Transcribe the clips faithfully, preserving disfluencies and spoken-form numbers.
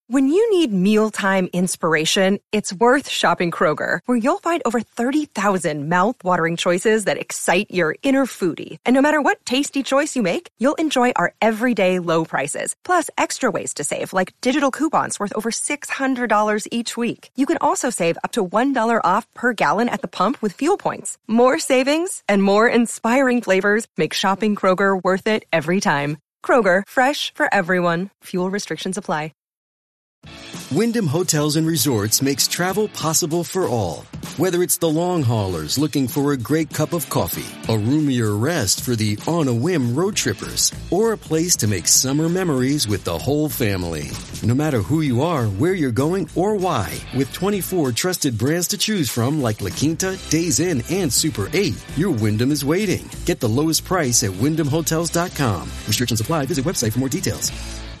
When you need mealtime inspiration, it's worth shopping Kroger, where you'll find over thirty thousand mouth-watering choices that excite your inner foodie. And no matter what tasty choice you make, you'll enjoy our everyday low prices, plus extra ways to save, like digital coupons worth over six hundred dollars each week. You can also save up to one dollar off per gallon at the pump with fuel points. More savings and more inspiring flavors make shopping Kroger worth it every time. Kroger, fresh for everyone. Fuel restrictions apply. Wyndham Hotels and Resorts makes travel possible for all. Whether it's the long haulers looking for a great cup of coffee, a roomier rest for the on-a-whim road trippers, or a place to make summer memories with the whole family. No matter who you are, where you're going, or why, with twenty-four trusted brands to choose from like La Quinta, Days Inn, and Super eight, your Wyndham is waiting. Get the lowest price at wyndham hotels dot com. Restrictions apply. Visit website for more details.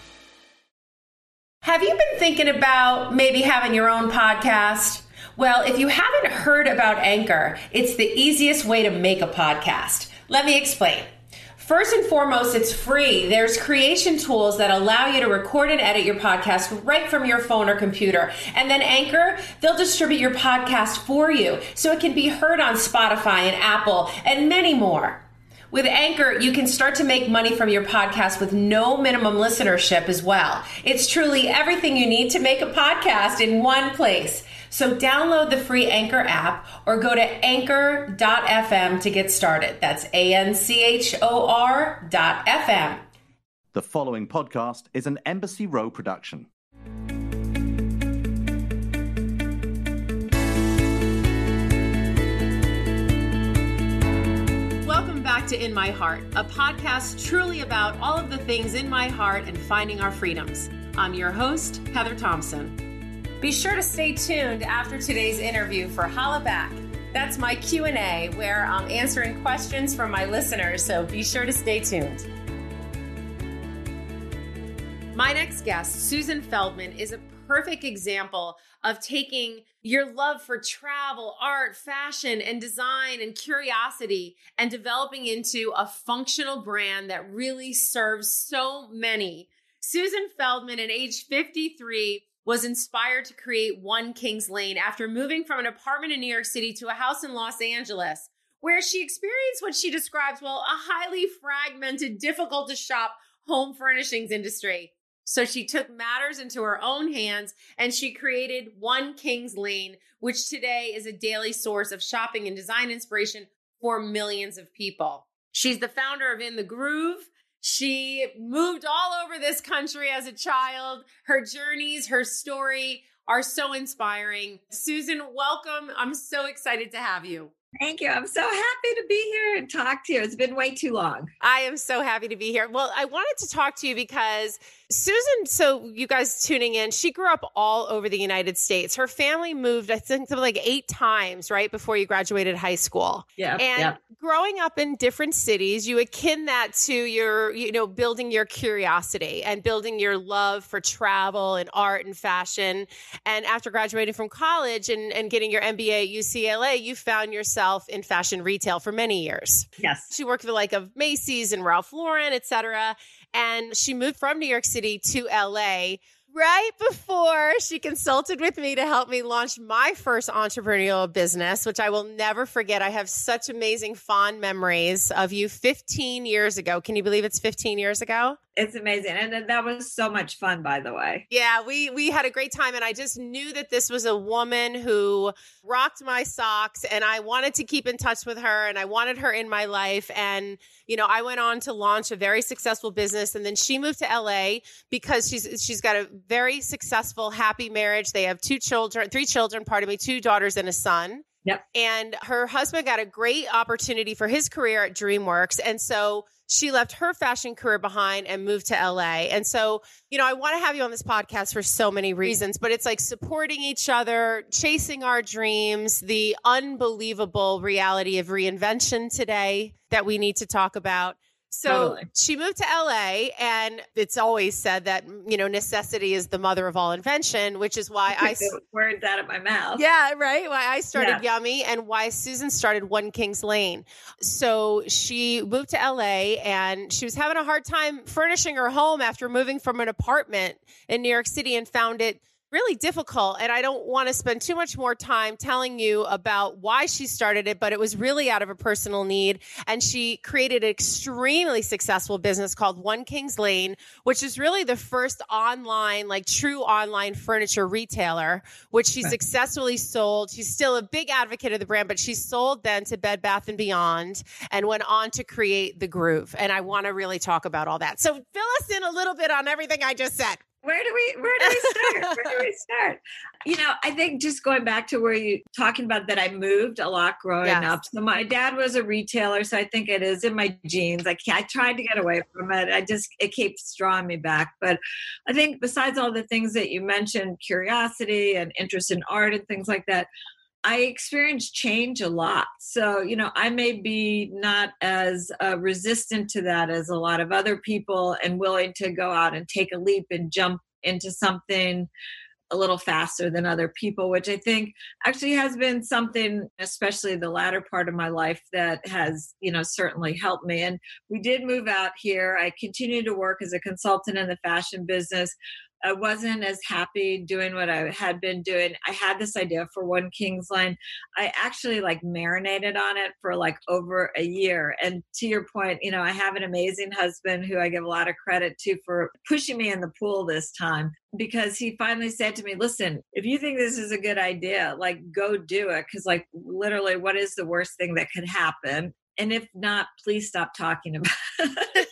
Have you been thinking about maybe having your own podcast? Well, if you haven't heard about Anchor, it's the easiest way to make a podcast. Let me explain. First and foremost, it's free. There's creation tools that allow you to record and edit your podcast right from your phone or computer. And then Anchor, they'll distribute your podcast for you so it can be heard on Spotify and Apple and many more. With Anchor, you can start to make money from your podcast with no minimum listenership as well. It's truly everything you need to make a podcast in one place. So download the free Anchor app or go to anchor dot f m to get started. That's A N C H O R dot F M. The following podcast is an Embassy Row production. Back to In My Heart, a podcast truly about all of the things in my heart and finding our freedoms. I'm your host, Heather Thompson. Be sure to stay tuned after today's interview for Holla Back. That's my Q and A where I'm answering questions from my listeners, so be sure to stay tuned. My next guest, Susan Feldman, is a perfect example of taking your love for travel, art, fashion, and design and curiosity and developing into a functional brand that really serves so many. Susan Feldman, at age fifty-three, was inspired to create One Kings Lane after moving from an apartment in New York City to a house in Los Angeles, where she experienced what she describes, well, a highly fragmented, difficult to shop home furnishings industry. So she took matters into her own hands and she created One Kings Lane, which today is a daily source of shopping and design inspiration for millions of people. She's the founder of In the Groove. She moved all over this country as a child. Her journeys, her story are so inspiring. Susan, welcome. I'm so excited to have you. Thank you. I'm so happy to be here and talk to you. It's been way too long. I am so happy to be here. Well, I wanted to talk to you because Susan, so you guys tuning in, she grew up all over the United States. Her family moved, I think, something like eight times, right, before you graduated high school. Yeah. And yeah. growing up in different cities, you akin that to your, you know, building your curiosity and building your love for travel and art and fashion. And after graduating from college and, and getting your M B A at U C L A, you found yourself in fashion retail for many years. Yes. She worked for the like of Macy's and Ralph Lauren, et cetera. And she moved from New York City to L A right before she consulted with me to help me launch my first entrepreneurial business, which I will never forget. I have such amazing fond memories of you fifteen years ago. Can you believe it's fifteen years ago? It's amazing. And that was so much fun, by the way. Yeah, we we had a great time. And I just knew that this was a woman who rocked my socks. And I wanted to keep in touch with her. And I wanted her in my life. And, you know, I went on to launch a very successful business. And then she moved to L A because she's she's got a very successful, happy marriage. They have two children, three children, pardon me, two daughters and a son. Yep. And her husband got a great opportunity for his career at DreamWorks. And so she left her fashion career behind and moved to L A. And so, you know, I want to have you on this podcast for so many reasons, but it's like supporting each other, chasing our dreams, the unbelievable reality of reinvention today that we need to talk about. So Totally. she moved to L A, and it's always said that, you know, necessity is the mother of all invention, which is why I, Took the words out of my mouth. yeah, right. Why I started Yeah. Yummy and why Susan started One Kings Lane. So she moved to L A, and she was having a hard time furnishing her home after moving from an apartment in New York City and found it really difficult. And I don't want to spend too much more time telling you about why she started it, but it was really out of a personal need. And she created an extremely successful business called One Kings Lane, which is really the first online, like true online furniture retailer, which she Right. successfully sold. She's still a big advocate of the brand, but she sold then to Bed Bath and Beyond and went on to create The Groove. And I want to really talk about all that. So fill us in a little bit on everything I just said. Where do we where do we start? Where do we start? You know, I think just going back to where you talking about that I moved a lot growing Yes. up. So my dad was a retailer, so I think it is in my genes. I can't, I tried to get away from it. I just it keeps drawing me back. But I think besides all the things that you mentioned, curiosity and interest in art and things like that, I experience change a lot. So, you know, I may be not as uh, resistant to that as a lot of other people and willing to go out and take a leap and jump into something a little faster than other people, which I think actually has been something, especially the latter part of my life, that has, you know, certainly helped me. And we did move out here. I continue to work as a consultant in the fashion business. I wasn't as happy doing what I had been doing. I had this idea for One Kings Lane. I actually like marinated on it for like over a year. And to your point, you know, I have an amazing husband who I give a lot of credit to for pushing me in the pool this time, because he finally said to me, listen, if you think this is a good idea, like go do it. Cause like literally, what is the worst thing that could happen? And if not, please stop talking about it.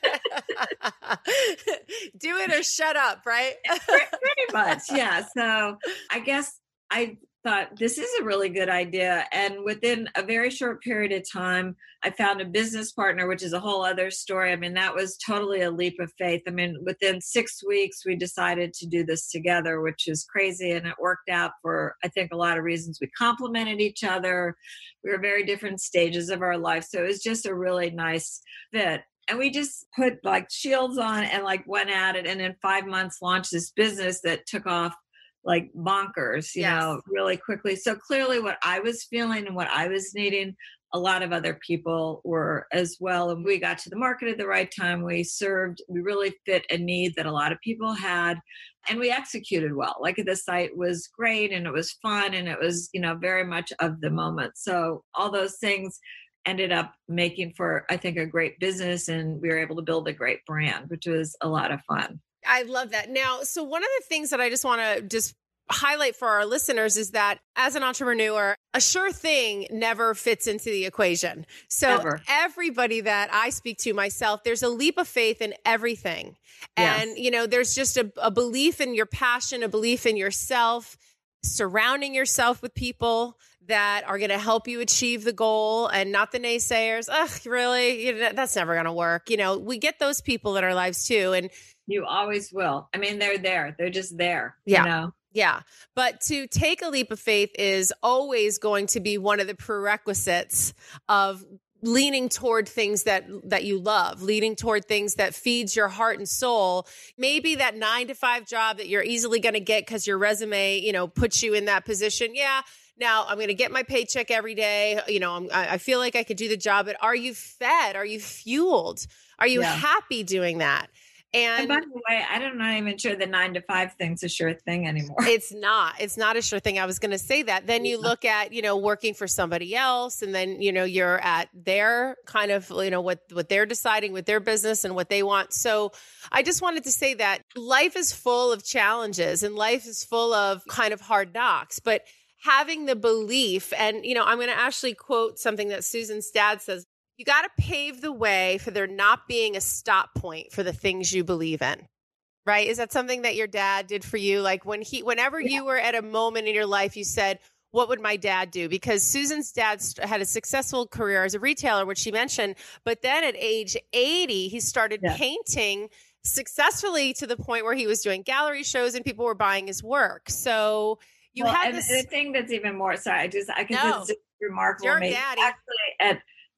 Do it or shut up, right? Pretty much, yeah. So I guess I thought this is a really good idea. And within a very short period of time, I found a business partner, which is a whole other story. I mean, that was totally a leap of faith. I mean, within six weeks, we decided to do this together, which is crazy. And it worked out for, I think, a lot of reasons. We complemented each other. We were very different stages of our life. So it was just a really nice fit. And we just put like shields on and like went at it. And in five months launched this business that took off like bonkers, you Yes. know, really quickly. So clearly what I was feeling and what I was needing, a lot of other people were as well. And we got to the market at the right time. We served, we really fit a need that a lot of people had. And we executed well. Like the site was great and it was fun and it was, you know, very much of the moment. So all those things ended up making for, I think, a great business, and we were able to build a great brand, which was a lot of fun. I love that. Now, so one of the things that I just want to just highlight for our listeners is that as an entrepreneur, a sure thing never fits into the equation. So Ever. everybody that I speak to, myself, there's a leap of faith in everything. Yes. And, you know, there's just a, a belief in your passion, a belief in yourself, surrounding yourself with people that are going to help you achieve the goal and not the naysayers. Ugh, really? You know, that's never going to work. You know, we get those people in our lives too. And You always will. I mean, they're there. They're just there. Yeah. You know? yeah, but to take a leap of faith is always going to be one of the prerequisites of leaning toward things that that you love, leaning toward things that feeds your heart and soul. Maybe that nine to five job that you're easily going to get because your resume, you know, puts you in that position. Yeah. Now I'm going to get my paycheck every day. You know, I'm, I I feel like I could do the job, but are you fed? Are you fueled? Are you Yeah. happy doing that? And And by the way, I'm not even sure the nine to five thing's a sure thing anymore. it's not, it's not a sure thing. I was going to say that. Then you Yeah. look at, you know, working for somebody else, and then, you know, you're at their kind of, you know, what, what they're deciding with their business and what they want. So I just wanted to say that life is full of challenges and life is full of kind of hard knocks, but having the belief, and, you know, I'm going to actually quote something that Susan's dad says, you got to pave the way for there not being a stop point for the things you believe in. Right? Is that something that your dad did for you? Like when he, whenever Yeah. you were at a moment in your life, you said, what would my dad do? Because Susan's dad st- had a successful career as a retailer, which she mentioned, but then at age eighty, he started Yeah. painting successfully to the point where he was doing gallery shows and people were buying his work. So you Well, had and this. the thing that's even more, sorry, I just, I can No. just, it's remarkable. Your me. daddy. Actually, at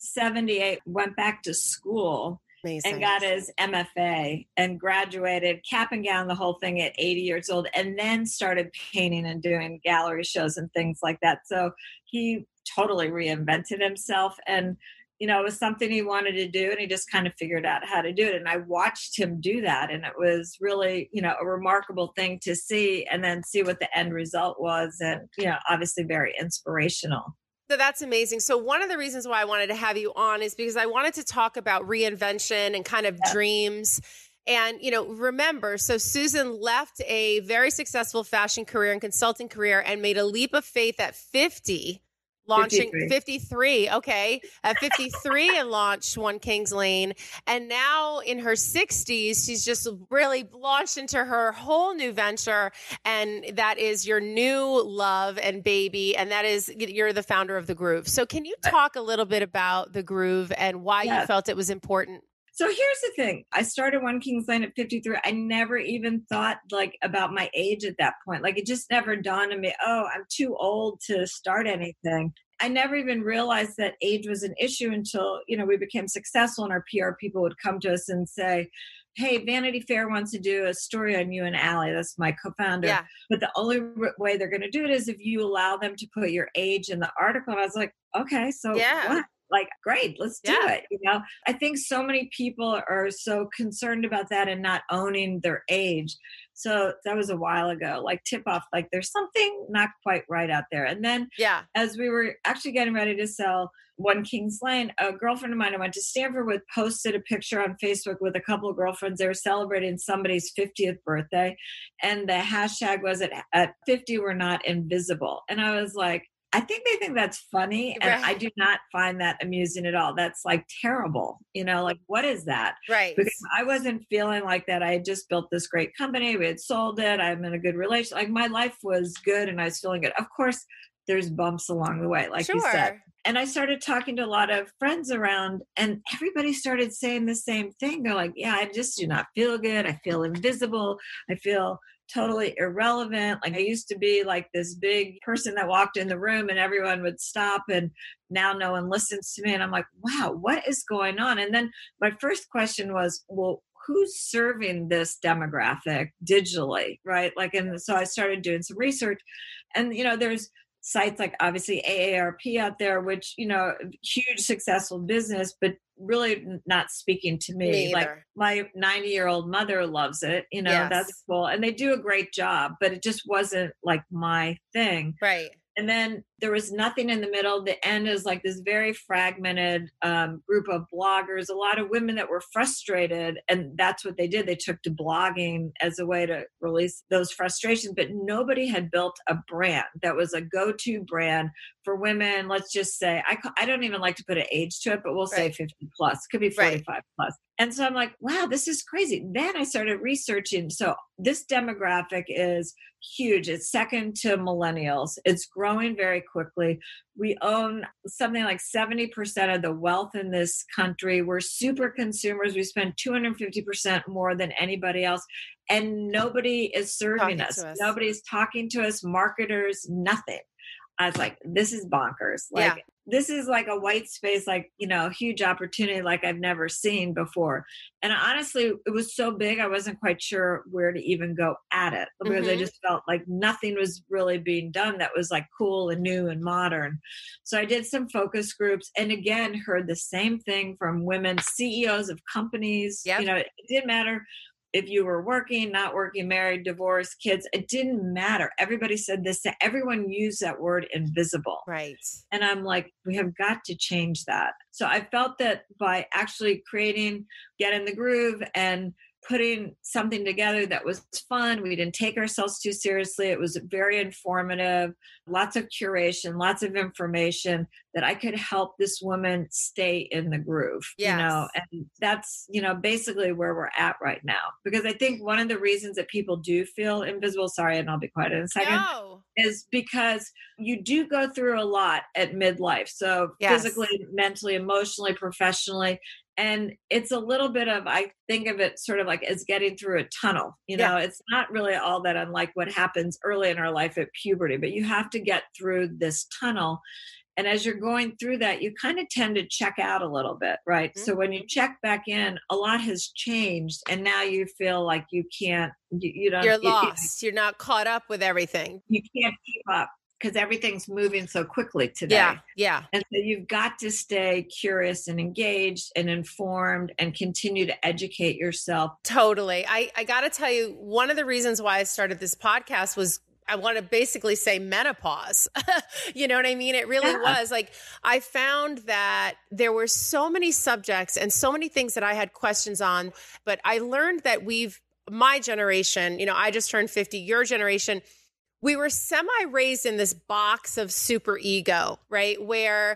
seventy-eight, went back to school Amazing. and got his M F A and graduated, cap and gown, the whole thing at eighty years old, and then started painting and doing gallery shows and things like that. So he totally reinvented himself. And, you know, it was something he wanted to do, and he just kind of figured out how to do it. And I watched him do that. And it was really, you know, a remarkable thing to see, and then see what the end result was. And, you know, obviously very inspirational. So that's amazing. So one of the reasons why I wanted to have you on is because I wanted to talk about reinvention and kind of yeah. dreams. And, you know, remember, so Susan left a very successful fashion career and consulting career and made a leap of faith at fifty, launching fifty-three. fifty-three. Okay. At fifty-three and launched One Kings Lane. And now in her sixties, she's just really launched into her whole new venture. And that is your new love and baby. And that is, you're the founder of The Groove. So can you talk a little bit about The Groove and why yes. you felt it was important? So here's the thing. I started One Kings Lane at fifty-three. I never even thought like about my age at that point. Like it just never dawned on me, oh, I'm too old to start anything. I never even realized that age was an issue until, you know, we became successful and our P R people would come to us and say, hey, Vanity Fair wants to do a story on you and Allie. That's my co-founder. Yeah. But the only r- way they're going to do it is if you allow them to put your age in the article. And I was like, okay, so yeah. what? Like, great, let's do yeah. it. You know, I think so many people are so concerned about that and not owning their age. So that was a while ago, like tip off, like there's something not quite right out there. And then yeah. as we were actually getting ready to sell One Kings Lane, a girlfriend of mine who went to Stanford with posted a picture on Facebook with a couple of girlfriends. They were celebrating somebody's fiftieth birthday. And the hashtag was at, at fifty, we're not invisible. And I was like, I think they think that's funny. And right. I do not find that amusing at all. That's like terrible. You know, like what is that? Right. Because I wasn't feeling like that. I had just built this great company. We had sold it. I'm in a good relationship. Like my life was good and I was feeling good. Of course, there's bumps along the way, like sure. you said. And I started talking to a lot of friends around and everybody started saying the same thing. They're like, yeah, I just do not feel good. I feel invisible. I feel totally irrelevant. Like I used to be like this big person that walked in the room and everyone would stop, and now no one listens to me. And I'm like, wow, what is going on? And then my first question was, well, who's serving this demographic digitally, right? Like, and so I started doing some research, and, you know, there's sites like obviously A A R P out there, which, you know, huge successful business, but really not speaking to me. me like my ninety year old mother loves it, you know, yes. that's cool. And they do a great job, but it just wasn't like my thing. Right. And then there was nothing in the middle. The end is like this very fragmented um, group of bloggers, a lot of women that were frustrated. And that's what they did. They took to blogging as a way to release those frustrations. But nobody had built a brand that was a go-to brand for women. Let's just say, I, I don't even like to put an age to it, but we'll say right. fifty plus, could be forty-five right. plus. And so I'm like, wow, this is crazy. Then I started researching. So this demographic is huge. It's second to millennials. It's growing very quickly. We own something like seventy percent of the wealth in this country. We're super consumers. We spend two hundred fifty percent more than anybody else. And nobody is serving us. us. Nobody's talking to us, marketers, nothing. I was like, this is bonkers. Like, yeah. this is like a white space, like, you know, huge opportunity like I've never seen before. And honestly, it was so big, I wasn't quite sure where to even go at it because mm-hmm. I just felt like nothing was really being done that was like cool and new and modern. So I did some focus groups and again, heard the same thing from women, C E Os of companies. Yep. You know, it didn't matter if you were working, not working, married, divorced, kids, it didn't matter. Everybody said this. Everyone used that word invisible. Right. And I'm like, we have got to change that. So I felt that by actually creating Get in the Groove and putting something together that was fun. We didn't take ourselves too seriously. It was very informative, lots of curation, lots of information that I could help this woman stay in the groove, yes. you know, and that's, you know, basically where we're at right now. Because I think one of the reasons that people do feel invisible, sorry, and I'll be quiet in a second, no. is because you do go through a lot at midlife. So yes. physically, mentally, emotionally, professionally. And it's a little bit of, I think of it sort of like as getting through a tunnel. You know, yeah. it's not really all that unlike what happens early in our life at puberty, but you have to get through this tunnel. And as you're going through that, you kind of tend to check out a little bit, right? Mm-hmm. So when you check back in, a lot has changed. And now you feel like you can't, you, you don't. You're you, lost. You, You're not caught up with everything. You can't keep up because everything's moving so quickly today. Yeah, yeah. And so you've got to stay curious and engaged and informed and continue to educate yourself. Totally. I, I got to tell you, one of the reasons why I started this podcast was I want to basically say menopause. You know what I mean? It really yeah. was like, I found that there were so many subjects and so many things that I had questions on, but I learned that we've, my generation, you know, I just turned fifty, your generation, we were semi-raised in this box of super ego, right? Where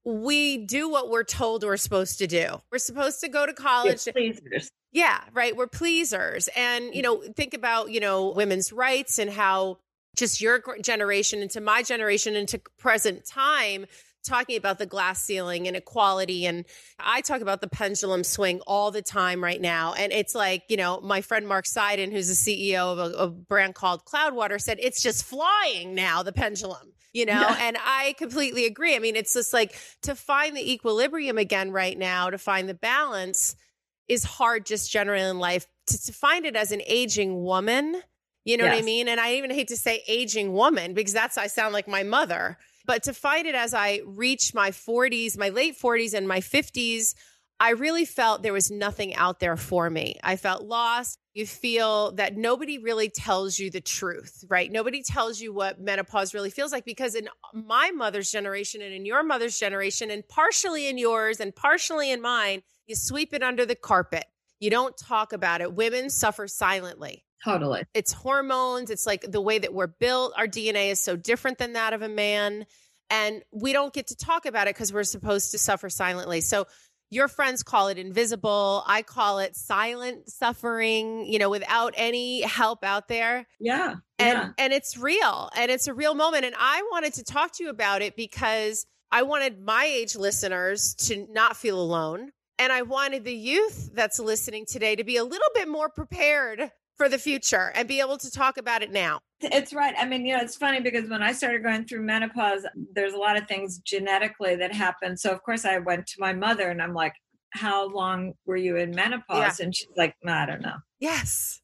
we do what we're told we're supposed to do. We're supposed to go to college. Pleasers. Yeah, right. We're pleasers. And, you know, think about, you know, women's rights and how just your generation into my generation into present time, talking about the glass ceiling and equality. And I talk about the pendulum swing all the time right now. And it's like, you know, my friend Mark Seiden, who's the C E O of a, a brand called Cloudwater, said it's just flying now, the pendulum, you know, yeah. And I completely agree. I mean, it's just like to find the equilibrium again right now, to find the balance is hard just generally in life. To, to find it as an aging woman, you know yes. what I mean? And I even hate to say aging woman because that's, I sound like my mother. But to find it as I reached my forties, my late forties and my fifties, I really felt there was nothing out there for me. I felt lost. You feel that nobody really tells you the truth, right? Nobody tells you what menopause really feels like because in my mother's generation and in your mother's generation and partially in yours and partially in mine, you sweep it under the carpet. You don't talk about it. Women suffer silently. Totally. It's hormones. It's like the way that we're built. Our D N A is so different than that of a man. And we don't get to talk about it because we're supposed to suffer silently. So your friends call it invisible. I call it silent suffering, you know, without any help out there. Yeah. And, yeah. and it's real. And it's a real moment. And I wanted to talk to you about it because I wanted my age listeners to not feel alone. And I wanted the youth that's listening today to be a little bit more prepared for the future and be able to talk about it now. It's right. I mean, you know, it's funny because when I started going through menopause, there's a lot of things genetically that happen. So of course I went to my mother and I'm like, how long were you in menopause? Yeah. And she's like, no, I don't know. Yes.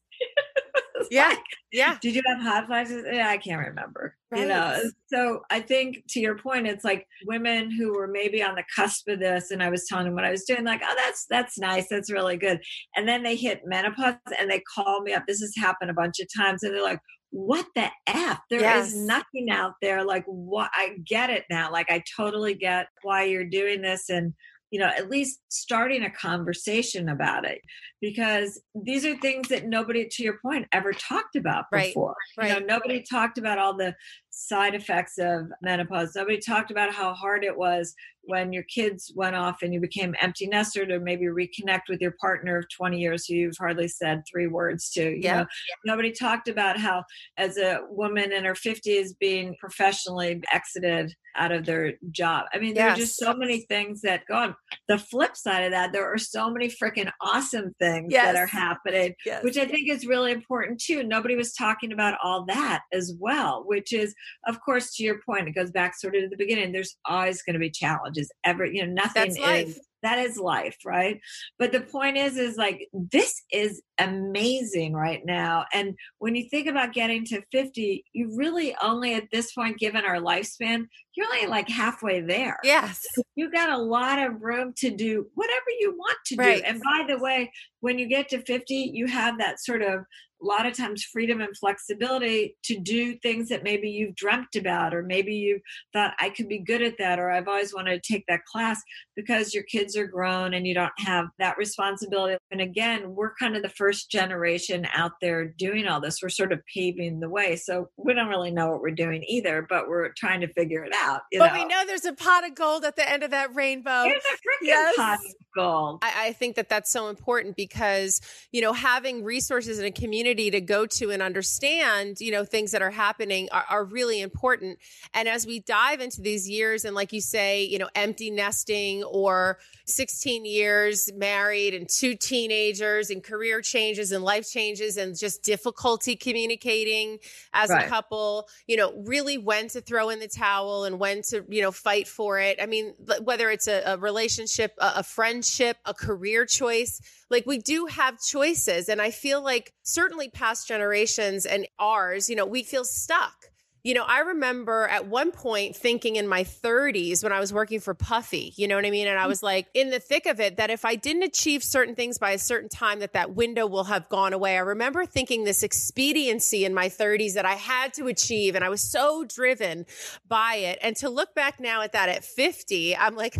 Yeah. Like, yeah. Did you have hot flashes? Yeah, I can't remember. Right. You know, so I think to your point, it's like women who were maybe on the cusp of this, and I was telling them what I was doing, like, oh, that's that's nice, that's really good. And then they hit menopause, and they call me up. This has happened a bunch of times, and they're like, "What the f? There yes. is nothing out there. Like, what? I get it now. Like, I totally get why you're doing this, and." You know, at least starting a conversation about it, because these are things that nobody, to your point, ever talked about before. Right, right. You know, nobody talked about all the side effects of menopause. Nobody talked about how hard it was when your kids went off and you became empty nester to maybe reconnect with your partner of twenty years who you've hardly said three words to. You yeah. know, nobody talked about how, as a woman in her fifties, being professionally exited out of their job. I mean, yes. there are just so many things that go on. The flip side of that, there are so many freaking awesome things yes. that are happening, yes. which I think is really important too. Nobody was talking about all that as well, which is, of course, to your point, it goes back sort of to the beginning. There's always going to be challenges. Ever, you know, nothing That's life. is. That is life, right? But the point is, is like, this is amazing right now. And when you think about getting to fifty, you really only at this point, given our lifespan, you're only like halfway there. Yes. So you got a lot of room to do whatever you want to right. do. And by the way, when you get to fifty, you have that sort of a lot of times freedom and flexibility to do things that maybe you've dreamt about, or maybe you thought I could be good at that, or I've always wanted to take that class, because your kids are grown and you don't have that responsibility. And again, we're kind of the first generation out there doing all this. We're sort of paving the way. So we don't really know what we're doing either, but we're trying to figure it out. You but know? we know there's a pot of gold at the end of that rainbow. There's a freaking yes. pot. goal. I, I think that that's so important because, you know, having resources in a community to go to and understand, you know, things that are happening are, are really important. And as we dive into these years and like you say, you know, empty nesting or sixteen years married and two teenagers and career changes and life changes and just difficulty communicating as Right. a couple, you know, really when to throw in the towel and when to, you know, fight for it. I mean, whether it's a, a relationship, a, a friendship, a career choice, like we do have choices. And I feel like certainly past generations and ours, you know, we feel stuck. You know, I remember at one point thinking in my thirties when I was working for Puffy, you know what I mean? And I was like in the thick of it that if I didn't achieve certain things by a certain time, that that window will have gone away. I remember thinking this expediency in my thirties that I had to achieve. And I was so driven by it. And to look back now at that at fifty, I'm like,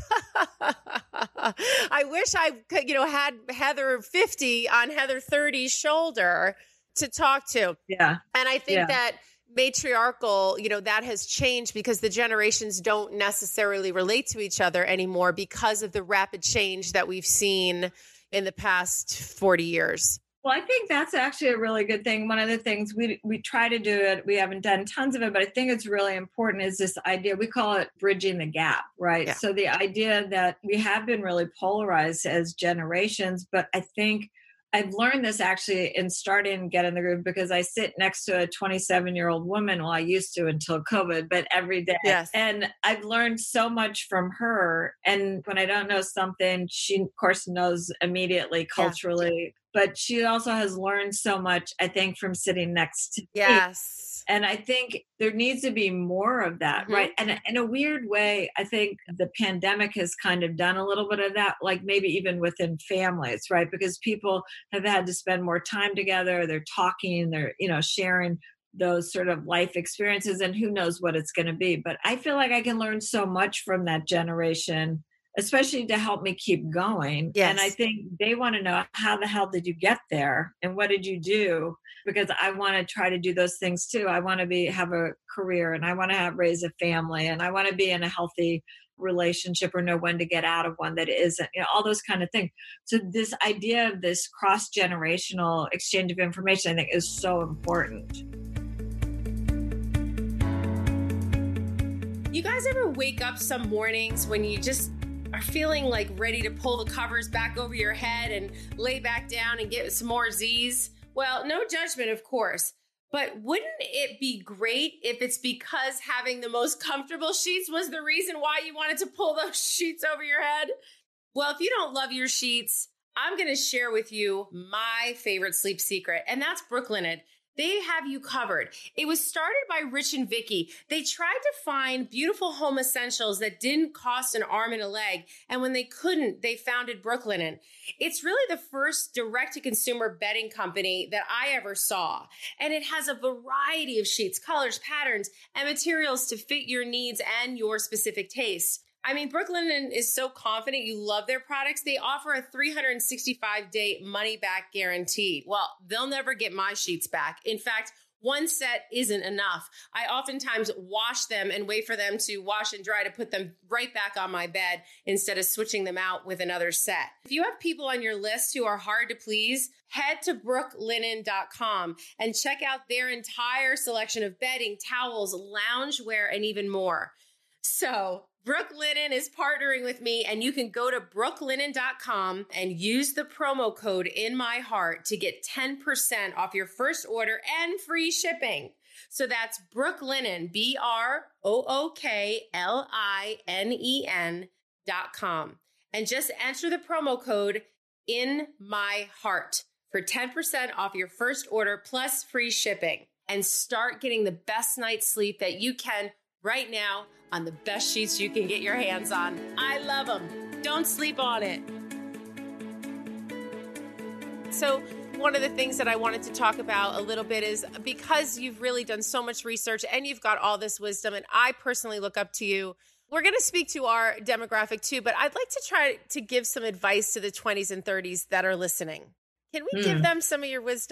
I wish I could, you know, had Heather fifty on Heather thirty's shoulder to talk to. Yeah. And I think Yeah. that matriarchal, you know, that has changed because the generations don't necessarily relate to each other anymore because of the rapid change that we've seen in the past forty years. Well, I think that's actually a really good thing. One of the things we we try to do it, we haven't done tons of it, but I think it's really important is this idea, we call it bridging the gap, right? Yeah. So the idea that we have been really polarized as generations, but I think I've learned this actually in starting Get in the Groove because I sit next to a twenty-seven year old woman. Well, I used to until COVID, but every day. Yes. And I've learned so much from her. And when I don't know something, she of course knows immediately culturally, yeah. but she also has learned so much, I think, from sitting next to me. Yes. And I think there needs to be more of that, Mm-hmm. right? And in a weird way, I think the pandemic has kind of done a little bit of that, like maybe even within families, right? Because people have had to spend more time together. They're talking, they're, you know, sharing those sort of life experiences, and who knows what it's going to be. But I feel like I can learn so much from that generation, especially to help me keep going. Yes. And I think they want to know, how the hell did you get there? And what did you do? Because I want to try to do those things too. I want to be, have a career, and I want to have, raise a family, and I want to be in a healthy relationship or know when to get out of one that isn't, you know, all those kind of things. So this idea of this cross-generational exchange of information, I think, is so important. You guys ever wake up some mornings when you just are feeling like ready to pull the covers back over your head and lay back down and get some more Z's? Well, no judgment, of course, but wouldn't it be great if it's because having the most comfortable sheets was the reason why you wanted to pull those sheets over your head? Well, if you don't love your sheets, I'm going to share with you my favorite sleep secret, and that's Brooklinen. They have you covered. It was started by Rich and Vicky. They tried to find beautiful home essentials that didn't cost an arm and a leg. And when they couldn't, they founded Brooklinen. It's really the first direct-to-consumer bedding company that I ever saw. And it has a variety of sheets, colors, patterns, and materials to fit your needs and your specific tastes. I mean, Brooklinen is so confident you love their products. They offer a three hundred sixty-five day money-back guarantee. Well, they'll never get my sheets back. In fact, one set isn't enough. I oftentimes wash them and wait for them to wash and dry to put them right back on my bed instead of switching them out with another set. If you have people on your list who are hard to please, head to brooklinen dot com and check out their entire selection of bedding, towels, loungewear, and even more. So Brooklinen is partnering with me, and you can go to brooklinen dot com and use the promo code In My Heart to get ten percent off your first order and free shipping. So that's Brooklinen, B R O O K L I N E N dot com. And just enter the promo code In My Heart for ten percent off your first order plus free shipping, and start getting the best night's sleep that you can right now on the best sheets you can get your hands on. I love them. Don't sleep on it. So one of the things that I wanted to talk about a little bit is, because you've really done so much research and you've got all this wisdom, and I personally look up to you, we're going to speak to our demographic too, but I'd like to try to give some advice to the twenties and thirties that are listening. Can we mm. give them some of your wisdom?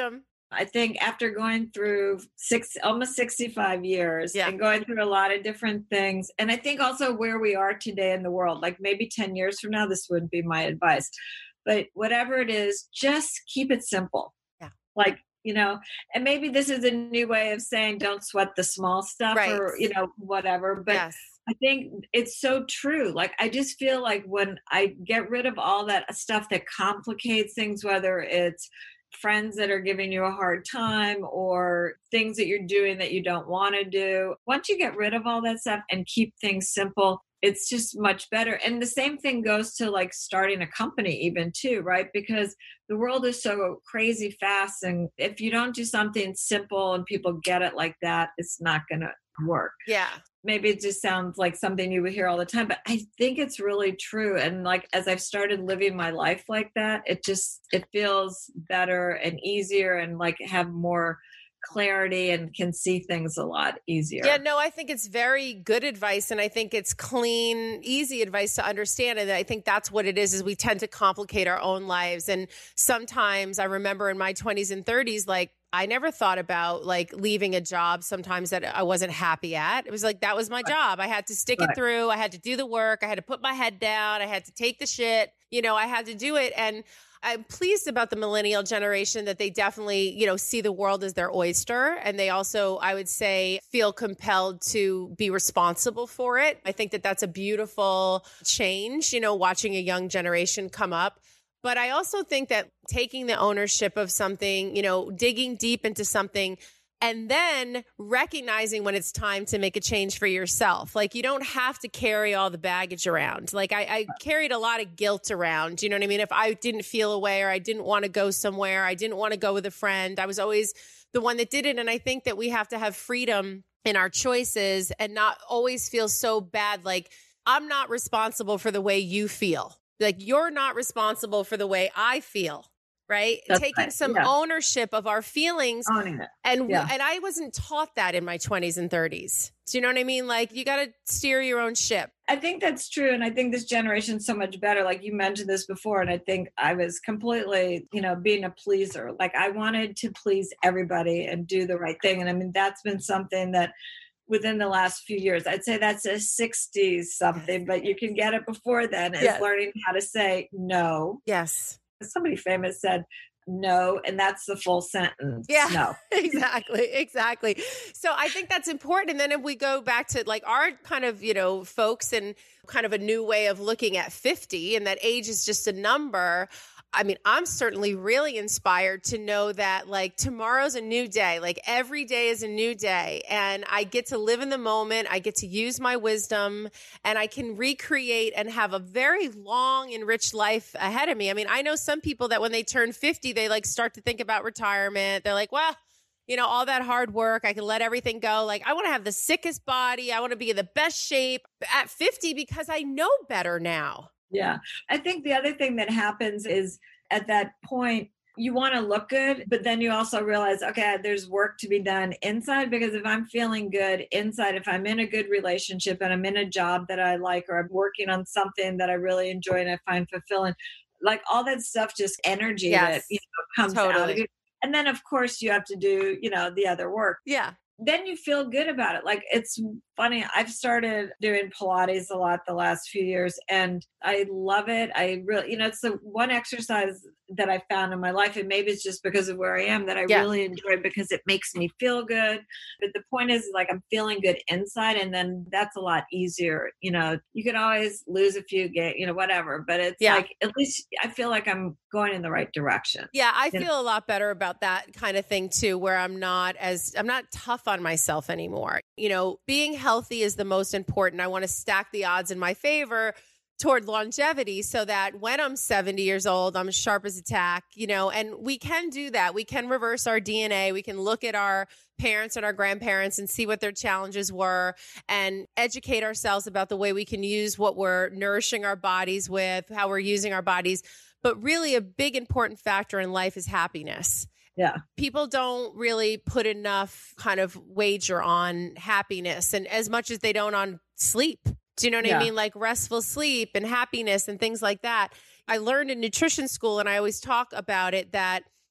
I think after going through six, almost sixty-five years Yeah. and going through a lot of different things, and I think also where we are today in the world, like maybe ten years from now, this wouldn't be my advice, but whatever it is, just keep it simple. Yeah. Like, you know, and maybe this is a new way of saying don't sweat the small stuff Right. or, you know, whatever. But Yes. I think it's so true. Like, I just feel like when I get rid of all that stuff that complicates things, whether it's friends that are giving you a hard time or things that you're doing that you don't want to do, once you get rid of all that stuff and keep things simple, it's just much better. And the same thing goes to like starting a company even too, right? Because the world is so crazy fast. And if you don't do something simple and people get it like that, it's not going to work. Yeah. Maybe it just sounds like something you would hear all the time, but I think it's really true. And like, as I've started living my life like that, it just, it feels better and easier and like have more clarity and can see things a lot easier. Yeah, no, I think it's very good advice. And I think it's clean, easy advice to understand. And I think that's what it is, is we tend to complicate our own lives. And sometimes I remember in my twenties and thirties, like, I never thought about like leaving a job sometimes that I wasn't happy at. It was like, that was my job. I had to stick Right. it through. I had to do the work. I had to put my head down. I had to take the shit. You know, I had to do it. And I'm pleased about the millennial generation that they definitely, you know, see the world as their oyster. And they also, I would say, feel compelled to be responsible for it. I think that that's a beautiful change, you know, watching a young generation come up. But I also think that taking the ownership of something, you know, digging deep into something, and then recognizing when it's time to make a change for yourself. Like, you don't have to carry all the baggage around. Like, I, I carried a lot of guilt around, you know what I mean? If I didn't feel a way, or I didn't want to go somewhere, I didn't want to go with a friend, I was always the one that did it. And I think that we have to have freedom in our choices and not always feel so bad. Like, I'm not responsible for the way you feel. Like, you're not responsible for the way I feel, right? That's Taking right. some Yeah. ownership of our feelings. Owning it. And Yeah. and I wasn't taught that in my twenties and thirties. Do you know what I mean? Like, you got to steer your own ship. I think that's true. And I think this generation's so much better. Like, you mentioned this before. And I think I was completely, you know, being a pleaser. Like, I wanted to please everybody and do the right thing. And I mean, that's been something that within the last few years, I'd say that's a sixties something, but you can get it before then, is Yes. learning how to say no. Yes. Somebody famous said no, and that's the full sentence. Yeah. No. Exactly. Exactly. So I think that's important. And then if we go back to like our kind of, you know, folks and kind of a new way of looking at fifty, and that age is just a number. I mean, I'm certainly really inspired to know that like tomorrow's a new day. Like, every day is a new day, and I get to live in the moment. I get to use my wisdom, and I can recreate and have a very long and rich life ahead of me. I mean, I know some people that when they turn fifty, they like start to think about retirement. They're like, well, you know, all that hard work, I can let everything go. Like, I want to have the sickest body. I want to be in the best shape at fifty because I know better now. Yeah. I think the other thing that happens is at that point, you want to look good, but then you also realize, okay, there's work to be done inside, because if I'm feeling good inside, if I'm in a good relationship and I'm in a job that I like, or I'm working on something that I really enjoy and I find fulfilling, like all that stuff, just energy Yes. that, you know, comes out of Totally. you. And then of course you have to do, you know, the other work. Yeah. Then you feel good about it. Like, it's funny. I've started doing Pilates a lot the last few years, and I love it. I really, you know, it's the one exercise that I found in my life, and maybe it's just because of where I am that I Yeah. really enjoy, because it makes me feel good. But the point is, like, I'm feeling good inside, and then that's a lot easier. You know, you can always lose a few games, you know, whatever, but it's Yeah. like, at least I feel like I'm going in the right direction. Yeah, I You know? feel a lot better about that kind of thing too, where I'm not as, I'm not tough on myself anymore. You know, being healthy is the most important. I want to stack the odds in my favor toward longevity so that when I'm seventy years old, I'm as sharp as a tack, you know, and we can do that. We can reverse our D N A. We can look at our parents and our grandparents and see what their challenges were and educate ourselves about the way we can use what we're nourishing our bodies with, how we're using our bodies. But really a big important factor in life is happiness. Yeah. People don't really put enough kind of wager on happiness, and as much as they don't on sleep. Do you know what Yeah. I mean? Like restful sleep and happiness and things like that. I learned in nutrition school, and I always talk about it, that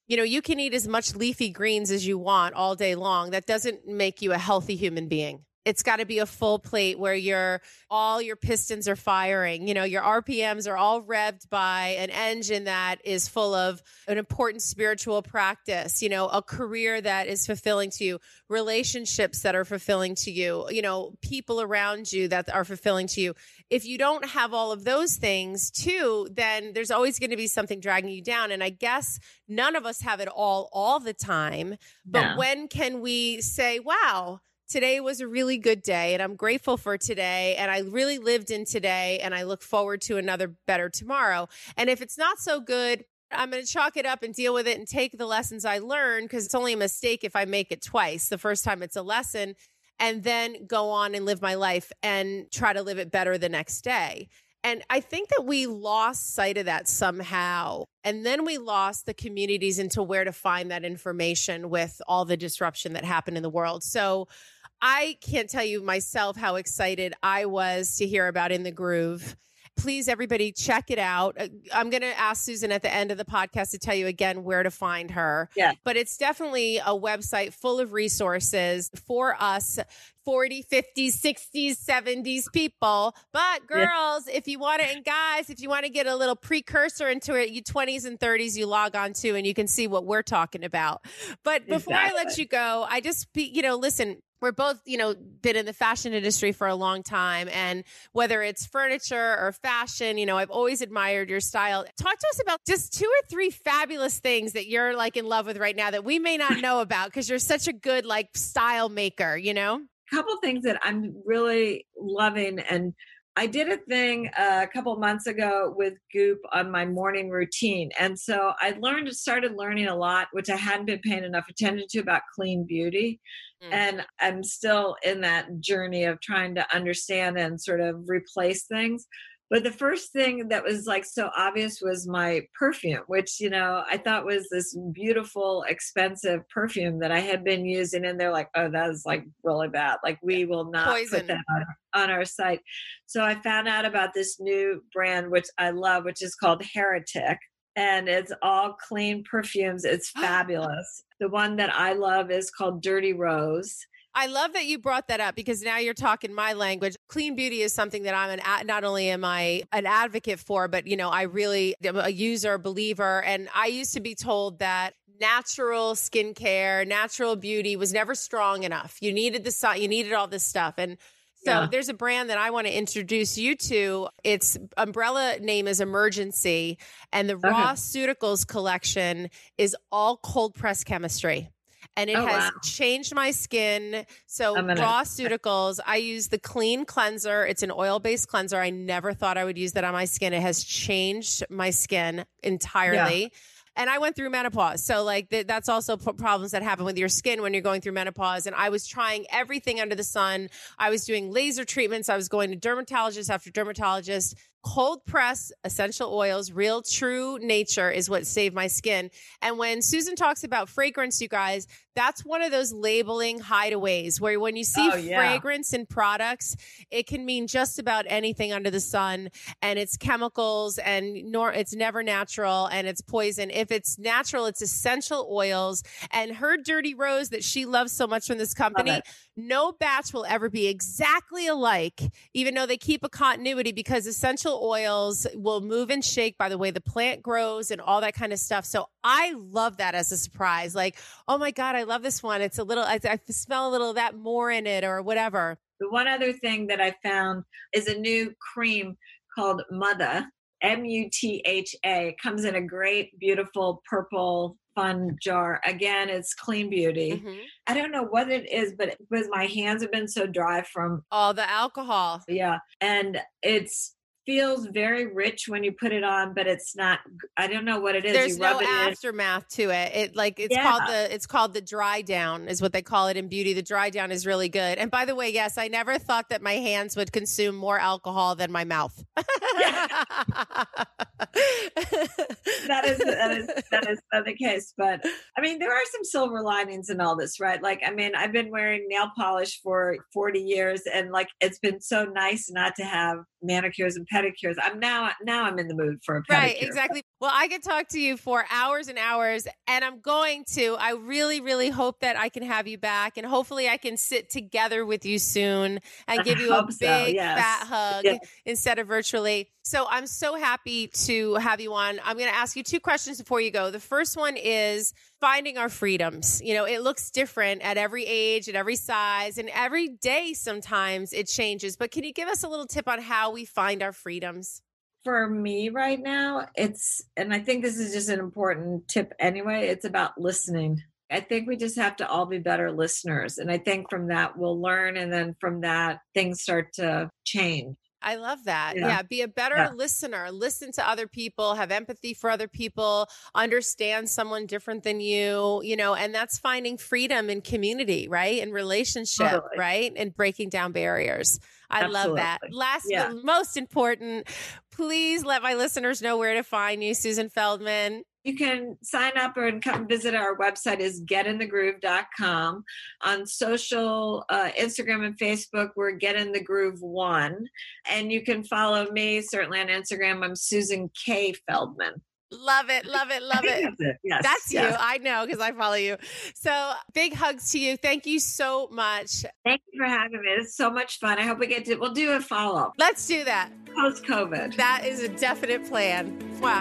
You know, you can eat as much leafy greens as you want all day long. That doesn't make you a healthy human being. It's got to be a full plate where your all your pistons are firing. You know, your R P Ms are all revved by an engine that is full of an important spiritual practice, you know, a career that is fulfilling to you, relationships that are fulfilling to you, you know, people around you that are fulfilling to you. If you don't have all of those things too, then there's always going to be something dragging you down. And I guess none of us have it all all the time. But No. when can we say, wow, today was a really good day and I'm grateful for today and I really lived in today and I look forward to another better tomorrow. And if it's not so good, I'm going to chalk it up and deal with it and take the lessons I learned, because it's only a mistake if I make it twice. The first time it's a lesson, and then go on and live my life and try to live it better the next day. And I think that we lost sight of that somehow. And then we lost the communities into where to find that information with all the disruption that happened in the world. So I can't tell you myself how excited I was to hear about In the Groove. Please, everybody, check it out. I'm going to ask Susan at the end of the podcast to tell you again where to find her. Yeah. But it's definitely a website full of resources for us forty, fifties, sixties, seventies people. But girls, yeah. if you want to, and guys, if you want to get a little precursor into it, you twenties and thirties, you log on to and you can see what we're talking about. But before exactly. I let you go, I just, you know, listen, we're both, you know, been in the fashion industry for a long time. And whether it's furniture or fashion, you know, I've always admired your style. Talk to us about just two or three fabulous things that you're like in love with right now that we may not know about, because you're such a good like style maker, you know? A couple things that I'm really loving. And I did a thing uh, a couple months ago with Goop on my morning routine. And so I learned, started learning a lot, which I hadn't been paying enough attention to, about clean beauty. Mm. And I'm still in that journey of trying to understand and sort of replace things. But the first thing that was like so obvious was my perfume, which, you know, I thought was this beautiful, expensive perfume that I had been using. And they're like, oh, that is like really bad. Like, we will not Poison. put that on, on our site. So I found out about this new brand, which I love, which is called Heretic. And it's all clean perfumes. It's fabulous. The one that I love is called Dirty Rose. I love that you brought that up, because now you're talking my language. Clean beauty is something that I'm an, not only am I an advocate for, but, you know, I really am a user, believer. And I used to be told that natural skincare, natural beauty was never strong enough. You needed the sun, you needed all this stuff. And so yeah. there's a brand that I want to introduce you to. Its umbrella name is Emergency, and the okay. Raw Ceuticals collection is all cold press chemistry. And it oh, has wow. changed my skin. So gonna... Raw Ceuticals, I use the Clean Cleanser. It's an oil-based cleanser. I never thought I would use that on my skin. It has changed my skin entirely. Yeah. And I went through menopause. So like th- that's also p- problems that happen with your skin when you're going through menopause. And I was trying everything under the sun. I was doing laser treatments. I was going to dermatologist after dermatologist. Cold press essential oils, real true nature is what saved my skin. And when Susan talks about fragrance, you guys, that's one of those labeling hideaways where when you see oh, yeah. fragrance in products, it can mean just about anything under the sun, and it's chemicals, and nor it's never natural, and it's poison. If it's natural, it's essential oils. And her Dirty Rose that she loves so much from this company, no batch will ever be exactly alike, even though they keep a continuity, because essential oils will move and shake by the way the plant grows and all that kind of stuff. So I love that as a surprise. Like, oh my God, I love this one. It's a little, I, I smell a little of that more in it or whatever. The one other thing that I found is a new cream called Mutha, M U T H A. It comes in a great, beautiful purple fun jar. Again, it's clean beauty. Mm-hmm. I don't know what it is, but because my hands have been so dry from all the alcohol. Yeah. And it's feels very rich when you put it on, but it's not, I don't know what it is. There's you rub no it aftermath in. to it. It like, it's yeah. called the, it's called the dry down is what they call it in beauty. The dry down is really good. And by the way, yes, I never thought that my hands would consume more alcohol than my mouth. that is, that is, that is the case. But I mean, there are some silver linings in all this, right? Like, I mean, I've been wearing nail polish for forty years, and like, it's been so nice not to have manicures and pedicures pedicures. I'm now now I'm in the mood for a pedicure. Right, exactly. Well, I could talk to you for hours and hours, and I'm going to. I really, really hope that I can have you back, and hopefully I can sit together with you soon and give you a big so, yes. fat hug yes. instead of virtually. So I'm so happy to have you on. I'm going to ask you two questions before you go. The first one is finding our freedoms. You know, it looks different at every age, at every size, and every day sometimes it changes. But can you give us a little tip on how we find our freedoms? For me right now, it's, and I think this is just an important tip anyway, it's about listening. I think we just have to all be better listeners. And I think from that we'll learn. And then from that, things start to change. I love that. Yeah. yeah. Be a better Yeah. listener. Listen to other people, have empathy for other people, understand someone different than you, you know, and that's finding freedom in community, right? In relationship, Totally. right? And breaking down barriers. I love Absolutely. that. Last Yeah. but most important, please let my listeners know where to find you, Susan Feldman. You can sign up and come visit our website is get in the groove dot com. On social, uh, Instagram and Facebook, we're Get in the Groove One. And you can follow me, certainly on Instagram. I'm Susan K. Feldman. Love it. Love it. Love I think it. That's it. Yes. That's yes. you. I know because I follow you. So big hugs to you. Thank you so much. Thank you for having me. It's so much fun. I hope we get to, we'll do a follow-up Let's do that. post-COVID. That is a definite plan. Wow.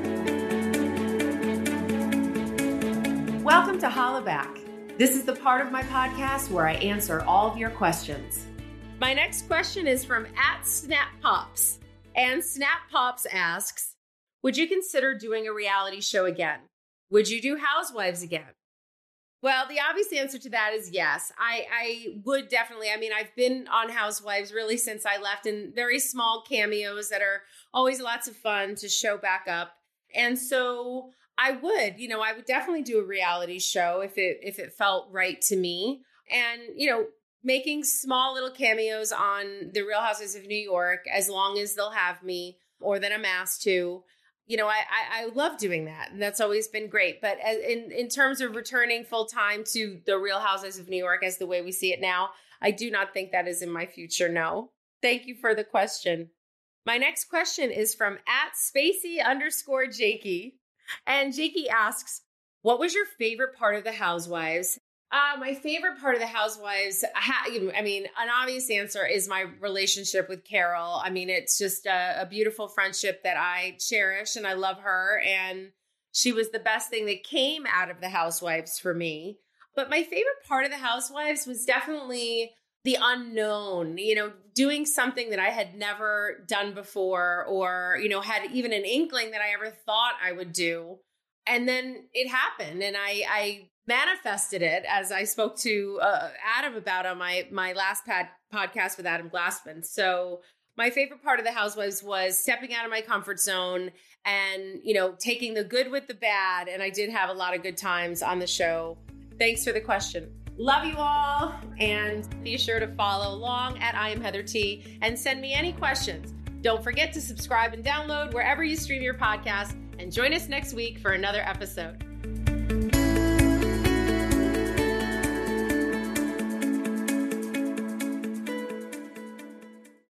Welcome to Hollaback. This is the part of my podcast where I answer all of your questions. My next question is from at Snap Pops. And Snap Pops asks, would you consider doing a reality show again? Would you do Housewives again? Well, the obvious answer to that is yes. I, I would definitely. I mean, I've been on Housewives really since I left, in very small cameos that are always lots of fun to show back up. And so I would, you know, I would definitely do a reality show if it if it felt right to me. And, you know, making small little cameos on The Real Housewives of New York, as long as they'll have me or that I'm asked to. You know, I, I, I love doing that. And that's always been great. But as, in, in terms of returning full time to The Real Housewives of New York as the way we see it now, I do not think that is in my future. No. Thank you for the question. My next question is from at Spacey underscore Jakey. And Jakey asks, what was your favorite part of The Housewives? Uh, my favorite part of The Housewives, I mean, an obvious answer is my relationship with Carol. I mean, it's just a, a beautiful friendship that I cherish and I love her. And she was the best thing that came out of The Housewives for me. But my favorite part of The Housewives was definitely the unknown, you know, doing something that I had never done before or, you know, had even an inkling that I ever thought I would do. And then it happened and I, I manifested it, as I spoke to uh, Adam about on my, my last pad, podcast with Adam Glassman. So my favorite part of The Housewives was stepping out of my comfort zone and, you know, taking the good with the bad. And I did have a lot of good times on the show. Thanks for the question. Love you all. And be sure to follow along at I am Heather T and send me any questions. Don't forget to subscribe and download wherever you stream your podcast, and join us next week for another episode.